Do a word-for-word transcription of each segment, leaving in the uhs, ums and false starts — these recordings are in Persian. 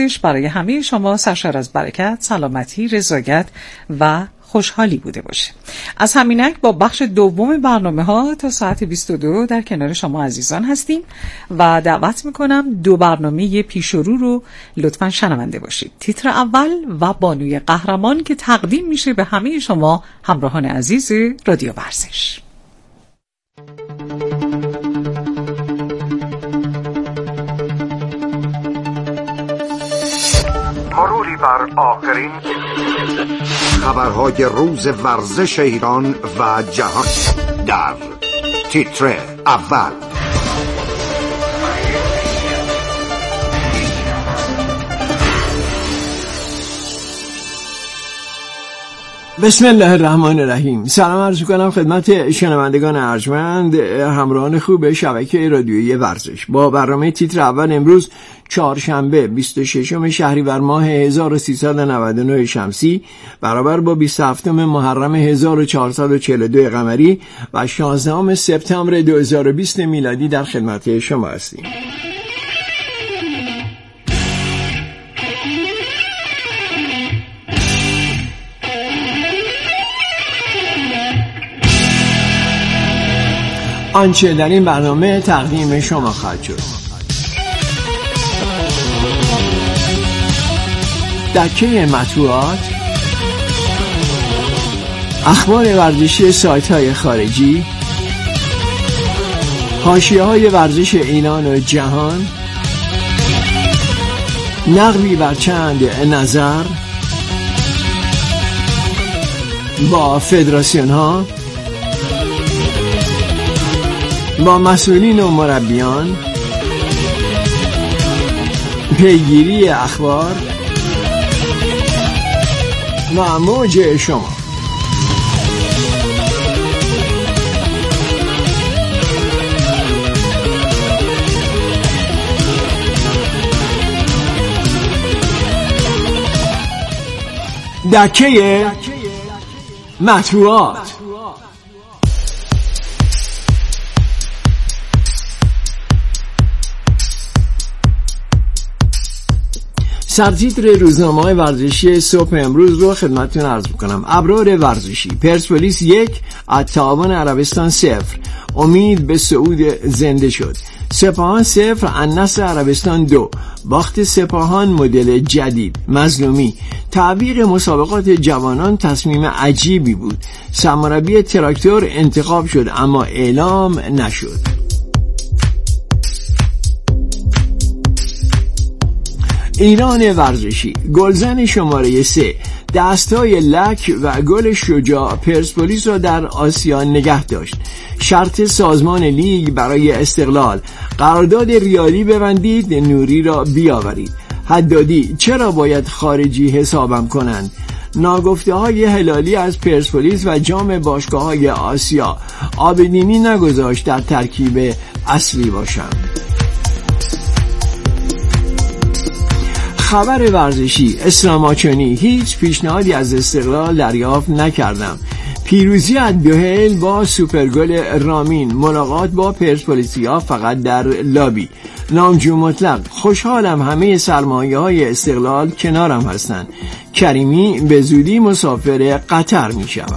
ورزش برای همه شما سرشار از برکت، سلامتی، رضایت و خوشحالی بوده باشه. از همینک با بخش دوم برنامه ها تا ساعت بیست و دو در کنار شما عزیزان هستیم و دعوت میکنم دو برنامه پیش رو رو لطفاً شنونده باشید. تیتر اول و بانوی قهرمان که تقدیم میشه به همه شما همراهان عزیز رادیو ورزش. مروری بر آخرین خبرهای روز ورزش ایران و جهان در تیتر اول. بسم الله الرحمن الرحیم. سلام عرض می‌کنم خدمت شنوندگان ارجمند، همراهان خوب شبکه رادیویی ورزش. با برنامه تیتر اول امروز چهارشنبه بیست و ششم شهریور ماه هزار و سیصد و نود و نه شمسی برابر با بیست و هفتم محرم هزار و چهارصد و چهل و دو قمری و شانزدهم سپتامبر دو هزار و بیست میلادی در خدمت شما هستیم. آنچه در این برنامه تقدیم شما خواهد شد: دکه مطبوعات، اخبار ورزشی سایت های خارجی، حاشیه های ورزش ایران و جهان، نقدی بر چند نظر با فدراسیون ها، با مسئولین و مربیان، پیگیری اخبار و موج شما. دکه مطبوعات. سرتیتر روزنامه‌های ورزشی صبح امروز رو خدمتتون عرض می‌کنم. ابرار ورزشی: پرسپولیس یک، التعاون عربستان صفر، امید به صعود زنده شد. سپاهان صفر، النصر عربستان دو، باخت سپاهان مدل جدید. مظلومی: تعویق مسابقات جوانان تصمیم عجیبی بود. سرمربی تراکتور انتخاب شد اما اعلام نشد. ایران ورزشی: گلزن شماره سه، دستای لک و گل شجاع پرسپولیس را در آسیا نگه داشت. شرط سازمان لیگ برای استقلال: قرارداد ریالی ببندید، نوری را بیاورید. حدادی: چرا باید خارجی حسابم کنند؟ ناگفته های هلالی از پرسپولیس و جام باشگاه های آسیا: آبدینی نگذاشت در ترکیب اصلی باشند. خبر ورزشی: اسلام آچانی: هیچ پیشنهادی از استقلال دریافت نکردم. پیروزی الدوحیل با سوپرگل رامین، ملاقات با پرسپولیسیا فقط در لابی. نامجو مطلق: خوشحالم همه سرمایه های استقلال کنارم هستند. کریمی به زودی مسافر قطر می شود.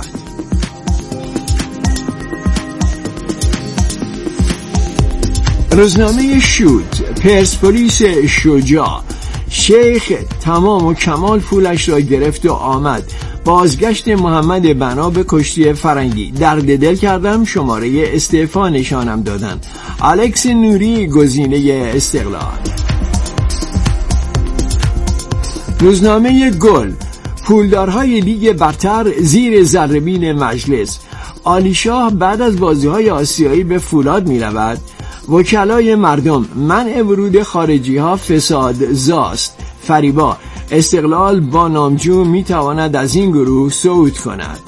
روزنامه شوت: پرسپولیس شجاع، شیخ تمام و کمال پولش را گرفت و آمد. بازگشت محمد بنا به کشتی فرنگی: درد دل کردم، شماره استعفا نشانم دادن. الکس نوری گزینه استقلال. روزنامه گل: پولدارهای لیگ برتر زیر ذره‌بین مجلس. عالی شاه بعد از بازی‌های آسیایی به فولاد می‌رود. وکلای مردم: منع ورود خارجی ها فساد زاست. فریبا: استقلال با نامجو می تواند از این گروه صعود کند.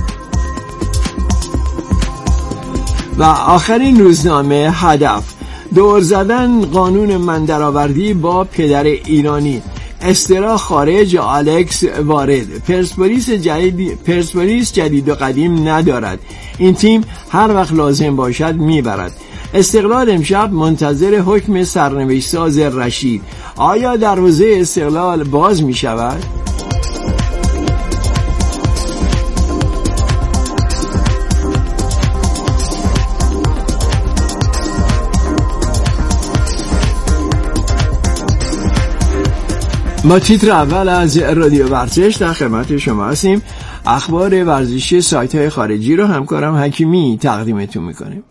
و آخرین روزنامه هدف: دور زدن قانون مندرآوردی با پدر ایرانی. استرا خارج، الکس وارد. پرسپولیس جدید پرسپولیس جدید و قدیم ندارد. این تیم هر وقت لازم باشد میبرد. استقلال امشب منتظر حکم سرنوشت ساز رشید. آیا دروازه استقلال باز می شود؟ ما تیتر اول از رادیو ورزش در خدمت شما هستیم. اخبار ورزشی سایت های خارجی رو همکارم حکیمی تقدیمتون میکنیم.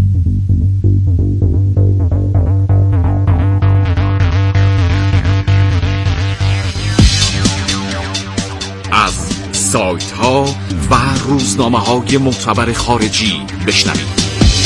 از سایت ها و روزنامه های معتبر خارجی بشنوید.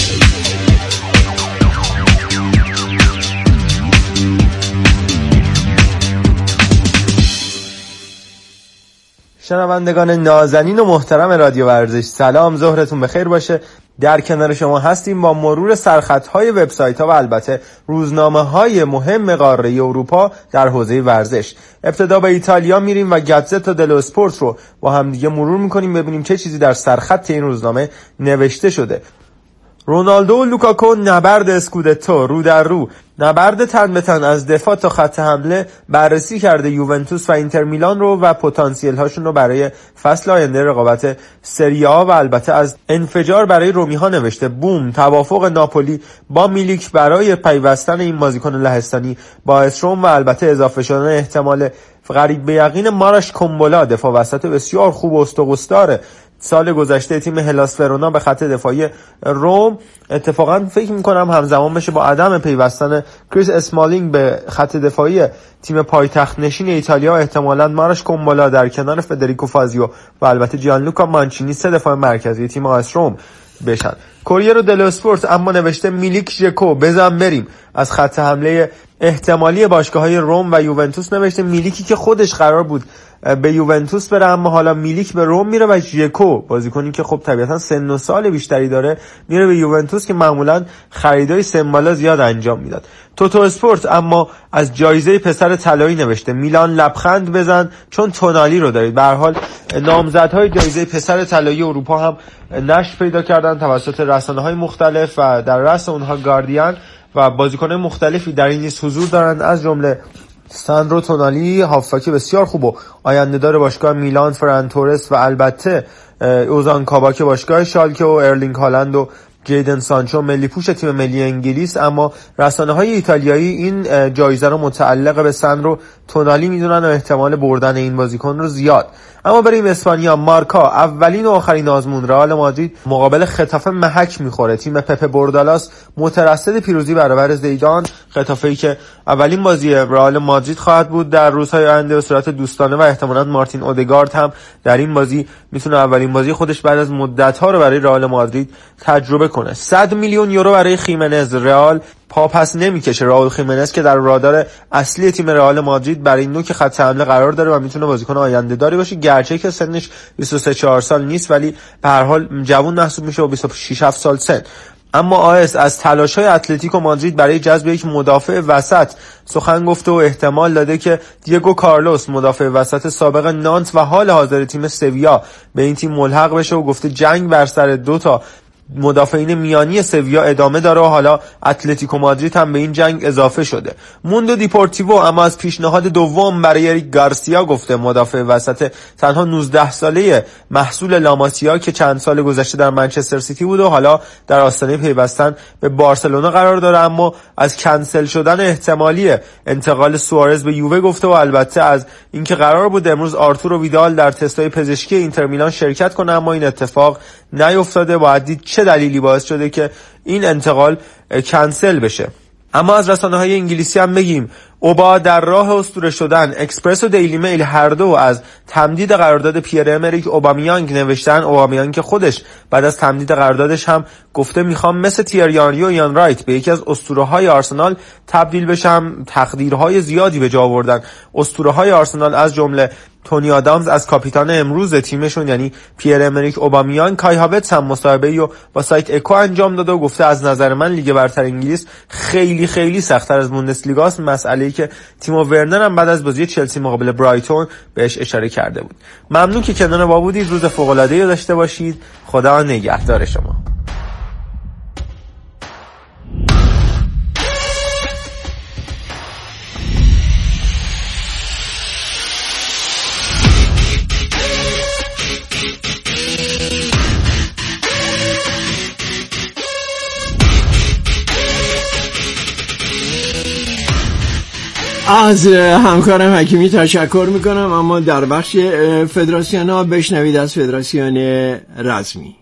شنوندگان نازنین و محترم رادیو ورزش، سلام، ظهرتون بخیر باشه. در کنار شما هستیم با مرور سرخطهای وبسایت‌ها و البته روزنامه‌های مهم قاره اروپا در حوزه ورزش. ابتدا به ایتالیا میریم و گازتا دلو اسپورت رو با هم دیگه مرور می‌کنیم ببینیم چه چیزی در سرخط این روزنامه نوشته شده. رونالدو و لوکاکو نبرد اسکودتو رو در رو. نبرد تن به تن از دفاع تا خط حمله بررسی کرده یوونتوس و اینتر میلان رو و پتانسیل هاشون رو برای فصل آینده رقابت سری آ و البته از انفجار برای رومی ها نوشته. بوم، توافق ناپولی با میلیک برای پیوستن این بازیکن لهستانی با اسروم و البته اضافه شدن احتمال غریب به یقین ماراش کومبولا، دفاع وسط بسیار خوب و استقصدار سال گذشته تیم هلاس ورونا به خط دفاعی روم. اتفاقا فکر میکنم همزمان بشه با عدم پیوستن کریس اسمالینگ به خط دفاعی تیم پایتخت نشین ایتالیا و احتمالاً ماراش کومبولا در کنار فدریکو فازیو و البته جیانلوکا مانچینی سه دفاع مرکزی تیم آس روم بشن. کوریرو دلو اسپورت اما نوشته میلیک ژکو بزن بریم. از خط حمله احتمالی باشگاه‌های روم و یوونتوس نوشته. میلیکی که خودش قرار بود به یوونتوس بره اما حالا میلیک به روم میره و ژکو بازیکنی که خب طبیعتا سن و سال بیشتری داره میره به یوونتوس که معمولا خریدای سن بالا زیاد انجام میداد. توتو اسپورت اما از جایزه پسر طلایی نوشته. میلان لبخند بزن چون تونالی رو دارید. به هر حال نامزدهای جایزه پسر طلایی اروپا هم نشر پیدا کردن توسط رسانه‌های مختلف و در رأس اونها گاردین و بازیکنان مختلفی در این لیست حضور دارند، از جمله ساندرو تونالی، هافبک بسیار خوب و آینده‌دار باشگاه میلان، فران تورس و البته اوزان کاباک باشگاه شالکه و ارلینگ هالند و جیدن سانچو ملی پوش تیم ملی انگلیس. اما رسانه‌های ایتالیایی این جایزه رو متعلق به ساندرو تونالی میدونن و احتمال بردن این بازیکن رو زیاد. اما بریم اسپانیا. مارکا، اولین و آخرین آزمون رئال مادرید مقابل خطافه محک میخوره. تیم پپ بوردالاس مترصد پیروزی برابر زیدان. خطافه‌ای که اولین بازی رئال مادرید خواهد بود در روزهای آینده به صورت دوستانه و احتمالاً مارتین اودگارد هم در این بازی میتونه اولین بازی خودش بعد از مدت‌ها رو برای رئال مادرید تجربه کنه. صد میلیون یورو برای خیمنز. رئال پا پس نمیکشه. راول خیمنز که در رادار اصلی تیم رئال مادرید برای نوک خط حمله قرار داره و میتونه بازیکن آینده داری باشه، گرچه که سنش بیست و سه چهار سال نیست ولی به هر حال جوان محسوب میشه و بیست و شش هفت سال سن. اما آیس از تلاش‌های اتلتیکو مادرید برای جذب یک مدافع وسط سخن گفته و احتمال داده که دیگو کارلوس، مدافع وسط سابق نانت و حال حاضر تیم سویا، به این تیم ملحق بشه و گفته جنگ بر سر دو تا مدافعین میانی سویا ادامه داره و حالا اتلتیکو مادرید هم به این جنگ اضافه شده. موندو دیپورتیوو اما از پیشنهاد دوم برای اریک گارسیا گفته. مدافع وسط تنها نوزده ساله محصول لاماسیا که چند سال گذشته در منچستر سیتی بود و حالا در آستانه پیوستن به بارسلونا قرار داره، اما از کنسل شدن احتمالی انتقال سوارز به یووه گفته و البته از اینکه قرار بود امروز آرتورو ویدال در تستای پزشکی اینتر میلان شرکت کنه اما این اتفاق نیفتاده. باید دید چه دلیلی باعث شده که این انتقال کنسل بشه. اما از رسانه‌های انگلیسی هم بگیم. اوبا در راه اسطوره شدن. اکسپرس و دیلی میل هر دو از تمدید قرارداد پیر امریک اوبامیانگ نوشتن. اوبامیانگ که خودش بعد از تمدید قراردادش هم گفته میخوام مثل تیرنی آنری و ایان رایت به یکی از اسطوره‌های آرسنال تبدیل بشم. تقدیرهای زیادی به جا آوردن اسطوره‌های آرسنال، از جمله تونی آدامز از کاپیتان امروز تیمشون یعنی پیر امریک اوبامیانگ. کای هاورتز هم مصاحبه‌ای رو با سایت اکو انجام داده و گفته از نظر من لیگ برتر انگلیس خیلی خیلی سخت‌تر از بوندسلیگاست، مسئله‌ای که تیمو ورنر هم بعد از بازی چلسی مقابل برایتون بهش اشاره کرده بود. ممنون که کنار ما بودید. روز فوق‌العاده‌ای داشته باشید. خدا نگهدار شما. از همکارم حکیمی تشکر میکنم. اما در بخش فدراسیون ها بشنوید از فدراسیون رزمی.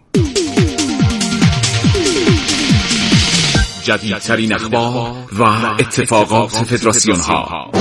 جدیدترین اخبار و اتفاقات فدراسیون ها.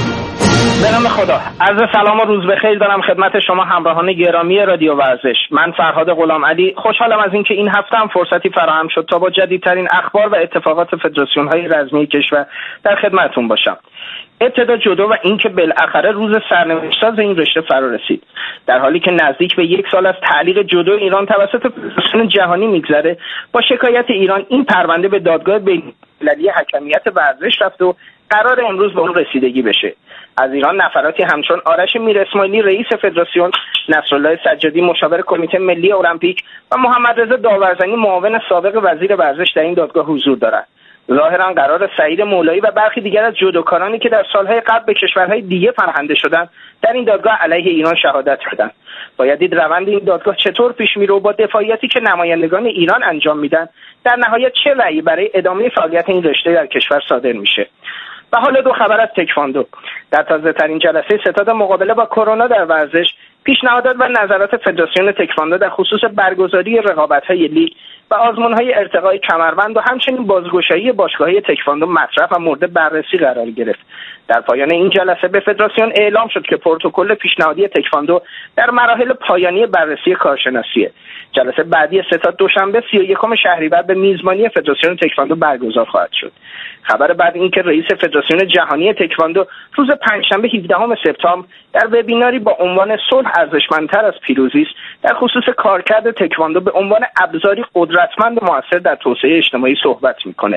به نام خدا، عرض سلام و روز بخیر دارم خدمت شما همراهان گرامی رادیو ورزش. من فرهاد غلامعلی خوشحالم از اینکه این هفته هم فرصتی فراهم شد تا با جدیدترین اخبار و اتفاقات فدراسیون های رزمی کشور در خدمتتون باشم. ابتدا جودو و اینکه بالاخره روز سرنوشت‌ساز این رشته فرا رسید. در حالی که نزدیک به یک سال از تعلیق جودو ایران توسط فدراسیون جهانی میگذره، با شکایت ایران این پرونده به دادگاه بین‌المللی حکمیت ورزش رفت و قرار امروز به اون رسیدگی بشه. از ایران نفراتی همچون آرش میر اسماعیلی رئیس فدراسیون، نصرالله سجادی مشاور کمیته ملی المپیک و محمد رضا داورزنی معاون سابق وزیر ورزش در این دادگاه حضور دارند. ظاهرا قرار سعید مولایی و برخی دیگر از جودوکارانی که در سالهای قبل به کشورهای دیگه پناهنده شدند در این دادگاه علیه ایران شهادت بدن. باید دید روند این دادگاه چطور پیش میره و با دفاعیتی که نمایندگان ایران انجام میدن در نهایت چه رأیی برای ادامه فعالیت این رشته در کشور صادر میشه. و حالا دو خبر از تکواندو. در تازه ترین جلسه ستاد مقابله با کرونا در ورزش، پیشنهادات و نظرات فدراسیون تکواندو در خصوص برگزاری رقابت‌های لیگ و آزمون‌های ارتقای کمربند و همچنین بازگشایی باشگاه‌های تکواندو مطرح و مورد بررسی قرار گرفت. در پایان این جلسه به فدراسیون اعلام شد که پروتکل پیشنهادی تکواندو در مراحل پایانی بررسی کارشناسیه. جلسه بعدی ستاد دوشنبه سی و یکم شهریور به میزبانی فدراسیون تکواندو برگزار خواهد شد. خبر بعد این که رئیس فدراسیون جهانی تکواندو روز پنجشنبه هفدهم سپتامبر در وبیناری با عنوان صلح ارزشمندتر از پیروزی است در خصوص کارکرد تکواندو به عنوان ابزاری قدرتمند و موثر در توسعه اجتماعی صحبت میکنه.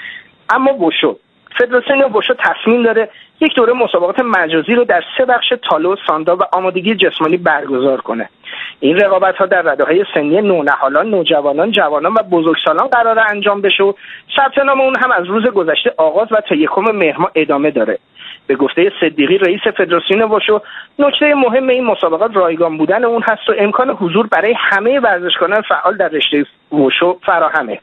اما وشو فدراسیون وشو تصمیم داره یک دوره مسابقات مجازی رو در سه بخش تالو، ساندا و آمادگی جسمانی برگزار کنه. این رقابت‌ها در رده‌های سنی نونهالان، نوجوانان، جوانان و بزرگسالان قرار انجام بشه و ثبت نام اون هم از روز گذشته آغاز و تا یکم مهر ماه ادامه داره. به گفته صدیقی رئیس فدراسیون وشو، نکته مهم این مسابقات رایگان بودن اون هست و امکان حضور برای همه ورزشکاران فعال در رشته وشو فراهمه.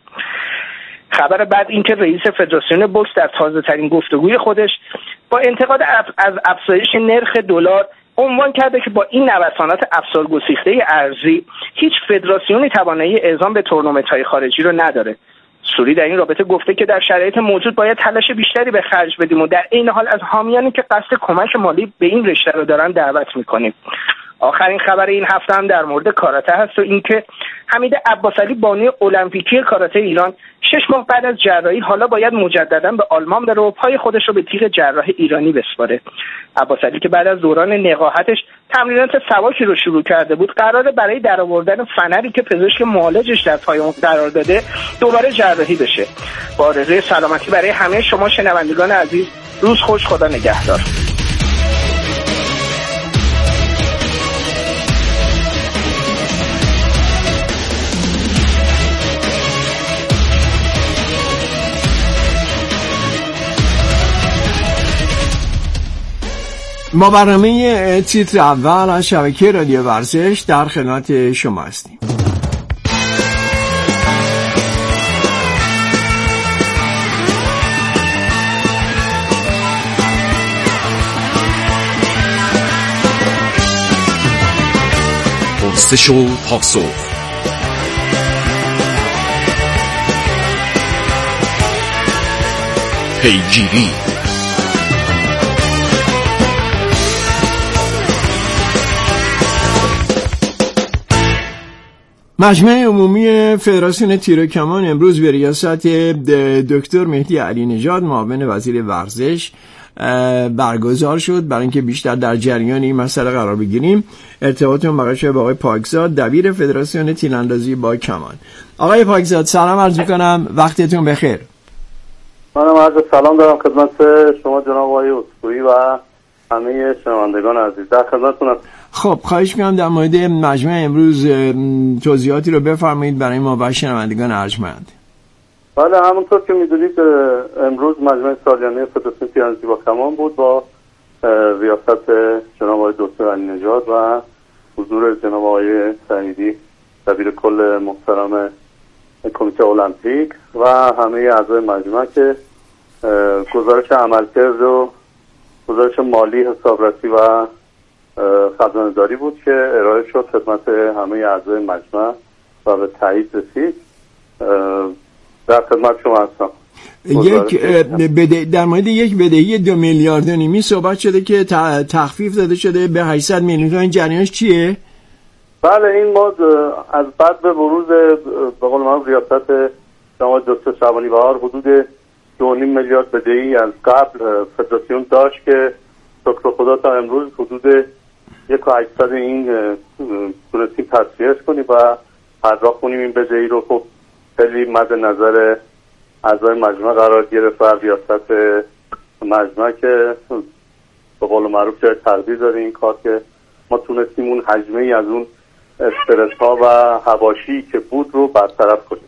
خبر بعد این که رئیس فدراسیون بوکس در تازه ترین گفتگوی خودش با انتقاد از افزایش نرخ دلار عنوان کرده که با این نوسانات افسار گسیخته ارزی هیچ فدراسیونی توانایی اعزام به تورنمنت‌های خارجی رو نداره. سوری در این رابطه گفته که در شرایط موجود باید تلاش بیشتری به خرج بدیم و در این حال از حامیانی که قصد کمک مالی به این رشته رو دارن دعوت میکنیم. آخرین خبر این هفته هم در مورد کاراته هست و اینکه حمید عباسعلی بانی المپیکی کاراته ایران شش ماه بعد از جراحی حالا باید مجددا به آلمان بره و پای خودش رو به تیغ جراح ایرانی بسپاره. عباسعلی که بعد از دوران نقاهتش تمرینات سواکی رو شروع کرده بود، قراره برای درآوردن فنری که پزشک معالجش در پای اون قرار داده دوباره جراحی بشه. با آرزوی سلامتی برای همه شما شنوندگان عزیز، روز خوش، خدا نگهدار. ما برنامه تیتر اول از شبکه رادیو ورزش در خدمت شما هستیم. پرسش و پاسخ. پیگیری. مجمع عمومی فدراسیون تیر و کمان امروز به ریاست دکتر مهدی علی نژاد معاون وزیر ورزش برگزار شد. برای اینکه بیشتر در جریان این مسئله قرار بگیریم، ارتباطمون برقرار شد با آقای پاکزاد، دبیر فدراسیون تیراندازی با کمان. آقای پاکزاد سلام عرض می‌کنم، وقتتون بخیر. منم عرض سلام دارم خدمت شما جناب آقای اسکوئی و همه شنوندگان عزیز. در خدمتتونم. خب خواهش می‌کنم در مورد مجمع امروز توضیحاتی رو بفرمایید برای ما و شنوندگان ارجمند. بله، همونطور که می‌دونید امروز مجمع سالیانه فدراسیون تیراندازی با کمان بود با ریاست جناب آقای دکتر علی نژاد و حضور جناب آقای سعیدی دبیر کل محترم کمیته المپیک و همه اعضای مجمع که گزارش عملکرد رو گزارش مالی، حسابرسی و خزانه‌داری بود که ارائه شد خدمت همه اعضای مجمع و به تایید رسید. در خدمت شما هستم. یک بده در مورد یک بدهی دو میلیارد و نیمی صحبت شده که تخفیف داده شده به هشتصد میلیون تومان. این جریانش چیه؟ بله، این ما از بعد به بروز به قول معروف ریاست جناب دکتر شعبانی بهار حدود دو و نیم میلیارد بدهی از قبل فدراسیون داشت که شکر خدا تا امروز حدود یک و هشتصد این تونستیم تصفیهش کنیم و پرداخت کنیم این بدهی رو. خب خیلی مد نظر اعضای مجمع قرار گرفت و ریاست مجمع که به قول معروف جای تقدیر داره این کار که ما تونستیم اون حجمه ای از اون استرس ها و حواشی که بود رو برطرف کنیم.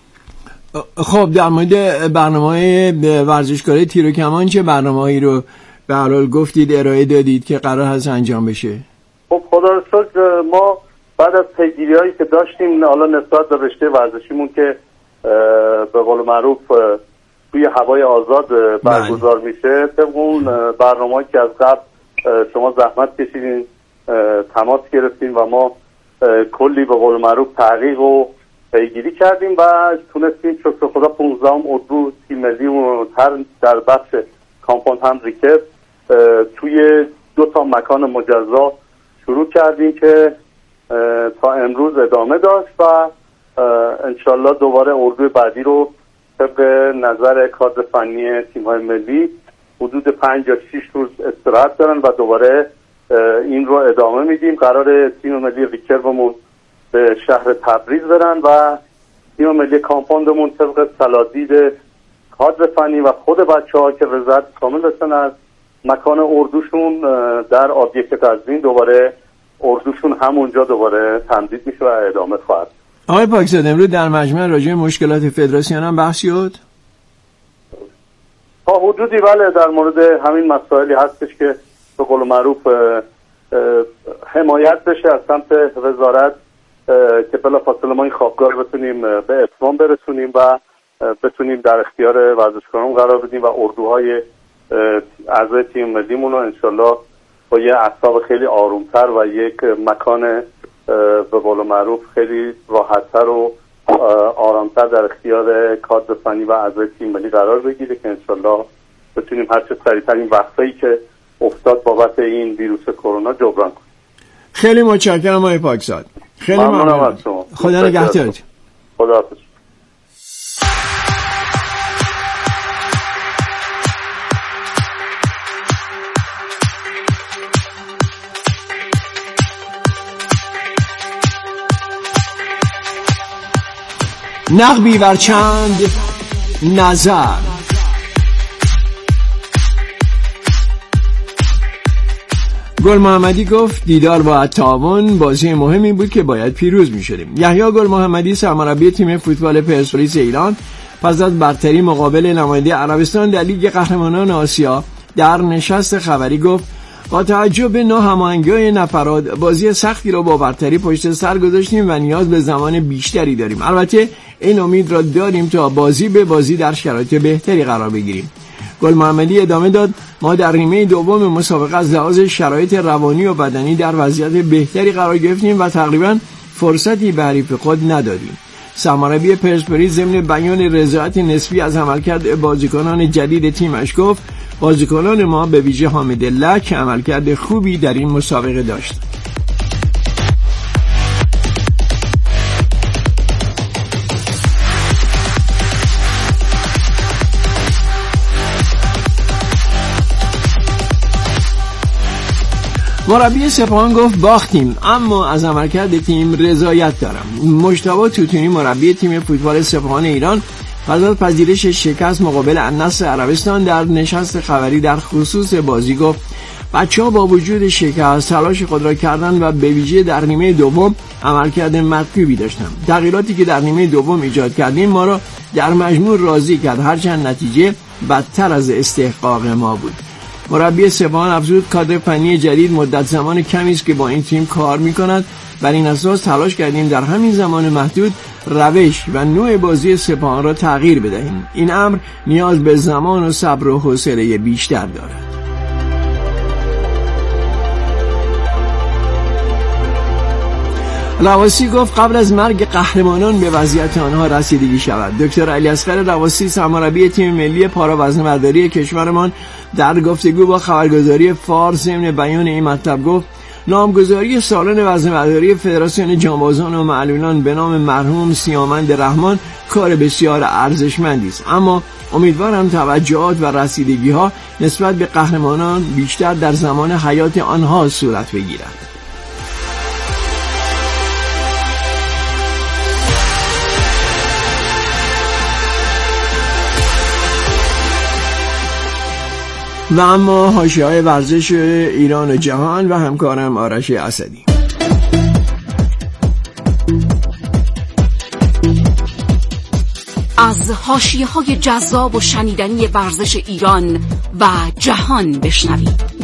خب در مورد برنامه ورزشکاری تیر و کمان چه برنامه‌ای رو به هر حال گفتید ارائه دادید که قرار هست انجام بشه؟ خب خدا رو شکر ما بعد از پیگیری‌هایی که داشتیم حالا نسبت به رشته ورزشیمون که به قول معروف توی هوای آزاد برگزار میشه، طبق اون برنامه‌ای که از قبل شما زحمت کشیدین تماس گرفتیم و ما کلی به قول معروف تحقیق و پیگیری کردیم و تونستیم شکر خدا پانزدهم اردو تیم ملی و در بخش کامپاند هم ریکت توی دو تا مکان مجزا شروع کردیم که تا امروز ادامه داشت و انشالله دوباره اردو بعدی رو طبق نظر کادر فنی تیم‌های ملی حدود پنج یا شش روز استراحت دارن و دوباره این رو ادامه میدیم. قرار تیم ملی ریکرومون به شهر تبریز برن و تیم ملی کامپاندمون طبق سلادید کادر فنی و خود بچه‌ها که رضایت کامل داشتن از مکان اردوشون در آبیکت قزوین دوباره اردوشون همونجا دوباره تمدید میشه و ادامه خواهد. آقای پاکزاده امروز در مجمع راجع به مشکلات فدراسیون هم بحث شد؟ تا حدودی بله، در مورد همین مسائلی هستش که به قول معروف حمایت بشه از سمت وزارت که بلافاصله ما این خوابگاه بتونیم به اتمام برسونیم و بتونیم در اختیار ورزشکاران قرار بدیم و اردوهای اعضای تیم ملیمون رو انشالله با یه اعصاب خیلی آرومتر و یک مکان به قول معروف خیلی راحتتر و آرامتر در اختیار کادر فنی و اعضای تیم ملی قرار بگیره که انشالله بتونیم هر چه سریعتر این وقفه‌ای که افتاد بابت این ویروس کرونا جبران کنیم. خیلی متشکرم آقای پاکزاد. خیلی ممنونم از شما. خدا نگهدارت. خدا حافظ. نقبی بر چند نظر. گل محمدی گفت دیدار با تعاون بازی مهمی بود که باید پیروز می شدیم. یحیی گل محمدی سرمربی تیم فوتبال پرسپولیس ایران پس از برتری مقابل نماینده عربستان در لیگ قهرمانان آسیا در نشست خبری گفت با توجه به ناهماهنگی‌های نفرات بازی سختی را با برتری پشت سر گذاشتیم و نیاز به زمان بیشتری داریم. البته این امید را داریم تا بازی به بازی در شرایط بهتری قرار بگیریم. گل محمدی ادامه داد ما در نیمه دوم مسابقه از لحاظ شرایط روانی و بدنی در وضعیت بهتری قرار گرفتیم و تقریبا فرصتی به حریف خود ندادیم. سرمربی پرسپولیس ضمن بیان رضایت نسبی از عملکرد بازیکنان جدید تیمش گفت بازیکنان ما به ویژه حامد لک عملکرد خوبی در این مسابقه داشت. مربی سپاهان گفت باختیم اما از عملکرد تیم رضایت دارم. مجتبی توتونی مربی تیم فوتبال سپاهان ایران پس از پذیرش شکست مقابل النصر عربستان در نشست خبری در خصوص بازی گفت بچه‌ها با وجود شکست تلاش خود را کردند و به ویژه در نیمه دوم عملکرد مطلوبی داشتند. تغییراتی که در نیمه دوم ایجاد کردیم ما را در مجموع راضی کرد هرچند نتیجه بدتر از استحقاق ما بود. مربی سپاهان افزود کادر فنی جدید مدت زمان کمی است که با این تیم کار می‌کند. بر این اساس تلاش کردیم در همین زمان محدود روش و نوع بازی سپاهان را تغییر بدهیم. این امر نیاز به زمان و صبر و حوصله بیشتر دارد. رواسی گفت قبل از مرگ قهرمانان به وضعیت آنها رسیدگی شود. دکتر علیاصغر رواسی سرمربی تیم ملی پارا وزنه‌برداری کشورمان در گفتگو با خبرگزاری فارس ضمن بیان این مطلب گفت نامگذاری سالن وزنه‌برداری فدراسیون جانبازان و معلولان به نام مرحوم سیامند رحمان کار بسیار ارزشمندی است، اما امیدوارم توجهات و رسیدگی‌ها نسبت به قهرمانان بیشتر در زمان حیات آنها صورت بگیرد. و اما حاشیه‌های ورزش ایران و جهان و همکارم آرش اسدی. از حاشیه‌های جذاب و شنیدنی ورزش ایران و جهان بشنوید.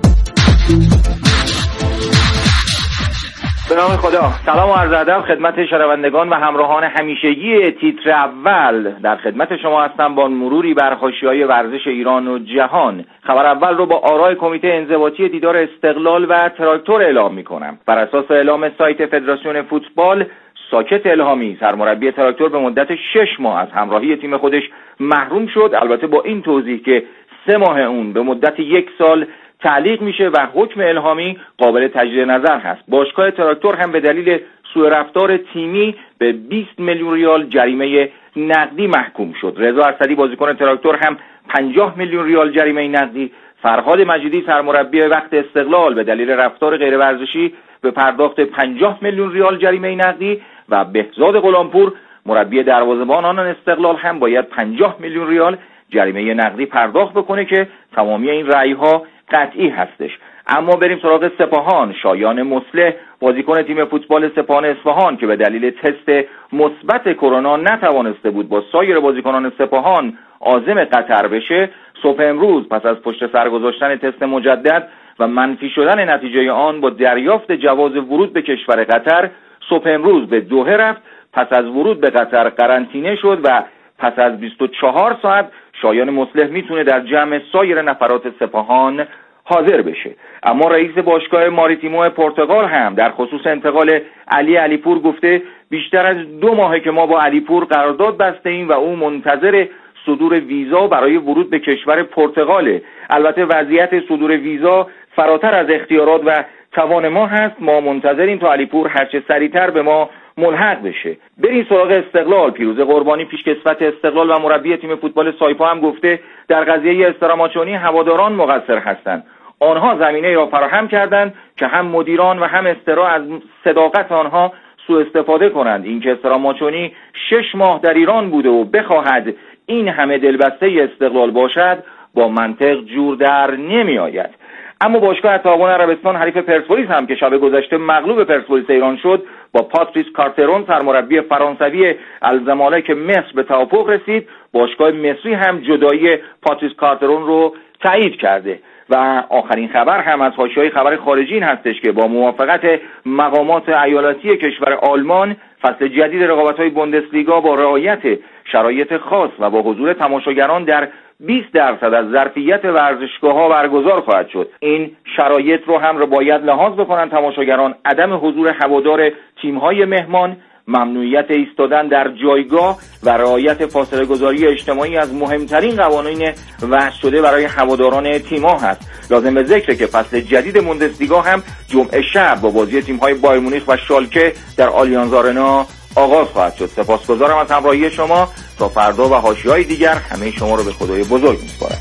به نام خدا. سلام و عرض ادب خدمت شنوندگان و همراهان همیشگی تیتر اول. در خدمت شما هستم با مروری بر حاشیه‌های ورزش ایران و جهان. خبر اول رو با آرای کمیته انضباطی دیدار استقلال و تراکتور اعلام می‌کنم. بر اساس اعلام سایت فدراسیون فوتبال، ساکت الهامی سرمربی تراکتور به مدت شش ماه از همراهی تیم خودش محروم شد، البته با این توضیح که سه ماه اون به مدت یک سال تعلیق میشه و حکم الهامی قابل تجدید نظر هست. باشگاه تراکتور هم به دلیل سوء رفتار تیمی به بیست میلیون ریال جریمه نقدی محکوم شد. رضا اسدی بازیکن تراکتور هم پنجاه میلیون ریال جریمه نقدی، فرهاد مجیدی سرمربی وقت استقلال به دلیل رفتار غیر ورزشی به پرداخت پنجاه میلیون ریال جریمه نقدی و بهزاد غلامپور مربی دروازه‌بانان استقلال هم باید پنجاه میلیون ریال جریمه نقدی پرداخت بکنه که تمامی این رأی‌ها قطعی هستش. اما بریم سراغ سپاهان. شایان مصلح بازیکن تیم فوتبال سپاهان اصفهان که به دلیل تست مثبت کرونا نتوانسته بود با سایر بازیکنان سپاهان عازم قطر بشه، صبح امروز پس از پشت سر گذاشتن تست مجدد و منفی شدن نتیجه آن با دریافت جواز ورود به کشور قطر صبح امروز به دوحه رفت. پس از ورود به قطر قرنطینه شد و پس از بیست و چهار ساعت شایان مصلح میتونه در جمع سایر نفرات سپاهان حاضر بشه. اما رئیس باشگاه ماریتیمو پرتغال هم در خصوص انتقال علی علیپور گفته بیشتر از دو ماهه که ما با علیپور قرارداد بسته ایم و او منتظر صدور ویزا برای ورود به کشور پرتغاله. البته وضعیت صدور ویزا فراتر از اختیارات و توان ما هست. ما منتظریم تا علیپور هرچه سریعتر به ما ملحق بشه. بریم سراغ استقلال. پیروز قربانی پیشکسوت استقلال و مربی تیم فوتبال سایپا هم گفته در قضیه استراماچونی هواداران مقصر هستند. آنها زمینه را فراهم کردند که هم مدیران و هم استرا از صداقت آنها سوء استفاده کنند. اینکه استراماچونی شش ماه در ایران بوده و بخواهد این همه دلبسته استقلال باشد با منطق جور در نمی آید. اما باشگاه تعاون عربستان حریف پرسپولیس هم که شب گذشته مغلوب پرسپولیس ایران شد با پاتریس کارترون سرمربی فرانسوی الزمالک مصر به توافق رسید. باشگاه مصری هم جدایی پاتریس کارترون رو تایید کرده. و آخرین خبر هم از حاشیه‌های خبر خارجی این هستش که با موافقت مقامات ایالتی کشور آلمان فصل جدید رقابت‌های بوندسلیگا با رعایت شرایط خاص و با حضور تماشاگران در بیست درصد از ظرفیت ورزشگاه‌ها برگزار خواهد شد. این شرایط رو هم رو باید لحاظ بکنن تماشاگران: عدم حضور هوادار تیم‌های مهمان، ممنوعیت ایستادن در جایگاه و رعایت فاصله گذاری اجتماعی از مهمترین قوانین وضع شده برای هواداران تیم‌ها هست. لازم به ذکره که فصل جدید بوندسلیگا هم جمعه شب با بازی تیم‌های بایر مونیخ و شالکه در آلیانز آرنا آغاز خواهد شد. سپاسگزارم از همراهی شما. تا فردا و حاشیه‌های دیگر همه شما رو به خدای بزرگ می‌سپارم.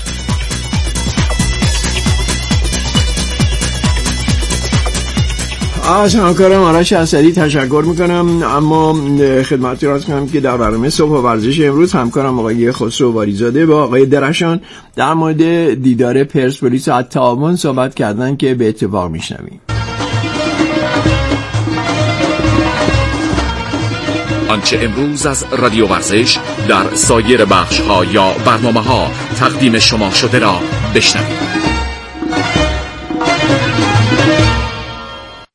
از همکارم آرش اسدی تشکر میکنم. اما خدمتی را کنم که در برنامه صبح و ورزش امروز همکارم آقای خسرو واریزاده با آقای درخشان در مورد دیدار پرسپولیس و تعاون صحبت کردن که به اتفاق میشنویم. آنچه امروز از رادیو ورزش در سایر بخش‌ها یا برنامه‌ها تقدیم شما شده را بشنوید.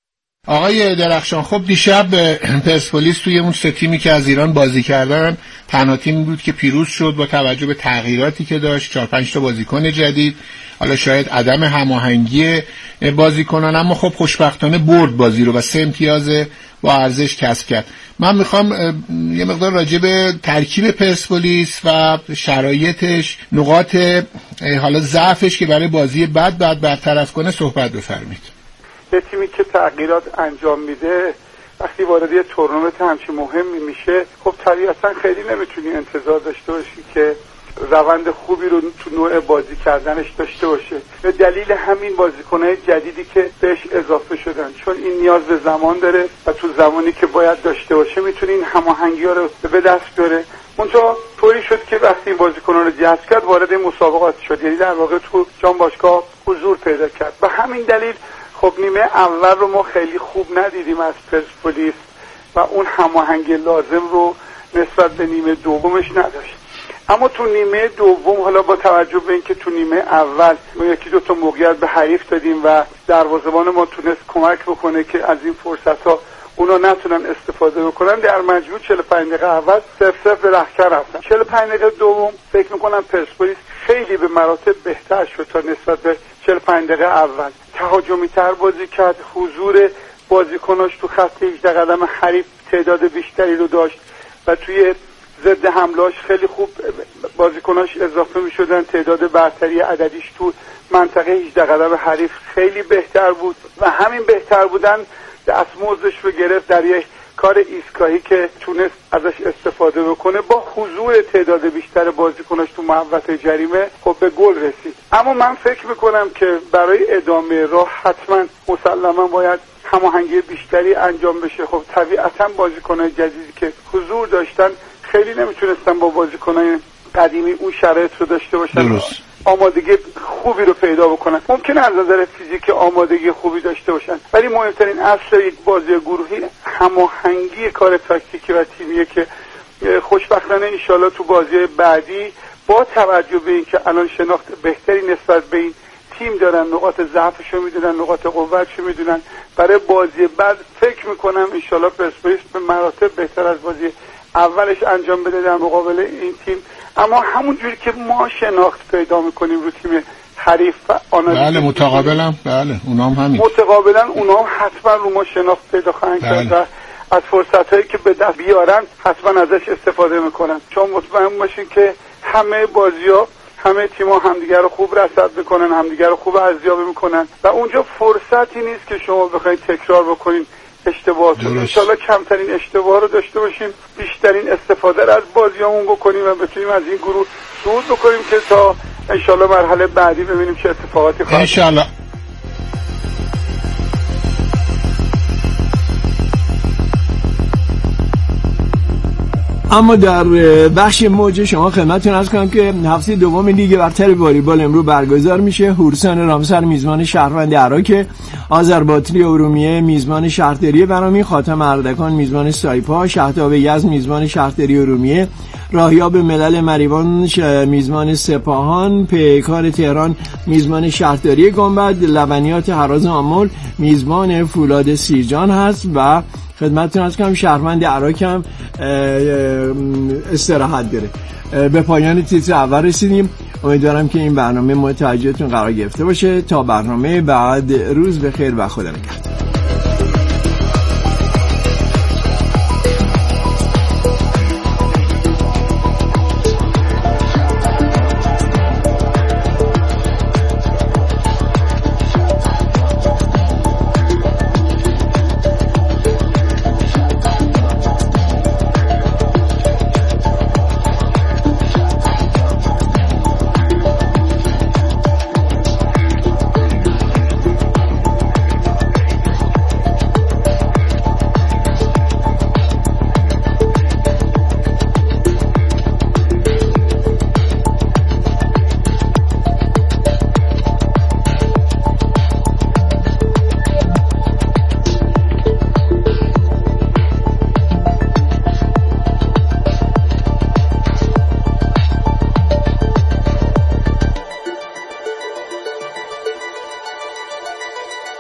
آقای درخشان، خب دیشب پرسپولیس توی اون سه تیمی که از ایران بازی کردن تنها تیمی بود که پیروز شد با توجه به تغییراتی که داشت، چهار پنج تا بازیکن جدید، حالا شاید عدم هماهنگی بازیکنان، اما خب خوشبختانه برد بازی رو و سه امتیاز با ارزش کسب کرد. من میخوام یه مقدار راجع به ترکیب پرسپولیس و شرایطش، نقاط حالا ضعفش که برای بازی بعد بعد برطرف کنه صحبت بفرمایید. یه تیمی که تغییرات انجام میده وقتی وارد یه تورنمنت همچین مهمی میشه، خب طبیعتا خیلی نمیتونی انتظار داشته باشی که روند خوبی رو تو نوع بازی کردنش داشته باشه. به دلیل همین بازیکن‌های جدیدی که بهش اضافه شدن، چون این نیاز به زمان داره و تو زمانی که باید داشته باشه میتونه این هماهنگی‌ها رو به دست بیاره. منتها طوری شد که وقتی این بازیکن‌ها رو جذب کرد وارد مسابقات شد، یعنی در واقع تو جام باشگاه حضور پیدا کرد. به همین دلیل خب نیمه اول رو ما خیلی خوب ندیدیم از پرسپولیس و اون هماهنگی لازم رو نسبت به نیمه دومش نداشت. اما تو نیمه دوم، حالا با توجه به اینکه تو نیمه اول ما یکی دو تا موقعیت به حریف دادیم و دروازه‌بان ما تونست کمک بکنه که از این فرصت‌ها اونا نتونن استفاده بکنن، در مجموع چهل و پنج دقیقه اول صفر صفر به رختکن رفتن. چهل و پنج دقیقه دوم فکر می‌کنم پرسپولیس خیلی به مراتب بهتر شد تا نسبت به چهل و پنج دقیقه اول. تهاجمی‌تر بازی کرد، حضور بازیکناش تو خط هجده قدم حریف تعداد بیشتری رو داشت و توی ضد حملاش خیلی خوب بازیکناش اضافه می شدن. تعداد برتری عددیش تو منطقه هجده قدم حریف خیلی بهتر بود و همین بهتر بودن دستمزدش رو گرفت در یک کار ایستگاهی که تونست ازش استفاده بکنه. با حضور تعداد بیشتر بازیکناش تو محوطه جریمه خب به گل رسید. اما من فکر میکنم که برای ادامه راه حتما مسلما باید هماهنگی بیشتری انجام بشه. خب طبیعتا بازیکن‌های جدیدی که حضور داشتن خیلی نمیتونستن با بازیکنای قدیمی اون شرایط رو داشته باشن، درست. آمادگی خوبی رو پیدا بکنن. ممکنه از نظر فیزیک آمادگی خوبی داشته باشن، ولی مهمترین اصل یک بازی گروهی هماهنگی کار تاکتیکی و تیمیه که خوشبختانه انشالله تو بازی بعدی با توجه به اینکه الان شناخت بهتری نسبت به این تیم دارن، نقاط ضعفشو میدونن، نقاط قوتشو میدونن، برای بازی بعد فکر میکنم انشالله پرسپولیس به مراتب بهتر از بازی اولش انجام بده در مقابل این تیم. اما همون جوری که ما شناخت پیدا میکنیم رو تیم حریف و آنالیز، بله متقابلا، بله اونام همین، متقابلا اونام حتما رو ما شناخت پیدا خواهند کرد و از فرصتایی که به دست بیارن حتما ازش استفاده میکنن، چون مطمئن باشین که همه بازی‌ها همه تیم‌ها همدیگر رو خوب رصد میکنن، همدیگر رو خوب ارزیابی میکنن و اونجا فرصتی نیست که شما بخواید تکرار بکنین اشتباهاتون. انشالله کمترین اشتباه رو داشته باشیم، بیشترین استفاده رو از بازیامون بکنیم و بتونیم از این گروه صعود بکنیم که تا انشالله مرحله بعدی ببینیم چه اتفاقاتی خواهد انشالله. اما در بخش موج شما خدمتتون عرض کنم که هفته دوم لیگ برتر والیبال امروز برگزار میشه. هورسان رامسر میزبان شهروند عراق، آذربایجان ارومیه میزبان شهرداری بنامی، خاتم اردکان میزبان سایپا، شهداب یزد میزبان شهرداری ارومیه، راهیاب ملل مریوان میزبان سپاهان، پیکار تهران میزبان شهرداری گنبد، لبنیات هراز آمل میزبان فولاد سیرجان هست و خدمتتون عرض کنم شهروند عراق هم استراحت داره. به پایان تیتر اول رسیدیم. امیدوارم که این برنامه مورد توجهتون قرار گرفته باشه. تا برنامه بعد، روز بخیر و خدا نگهدار.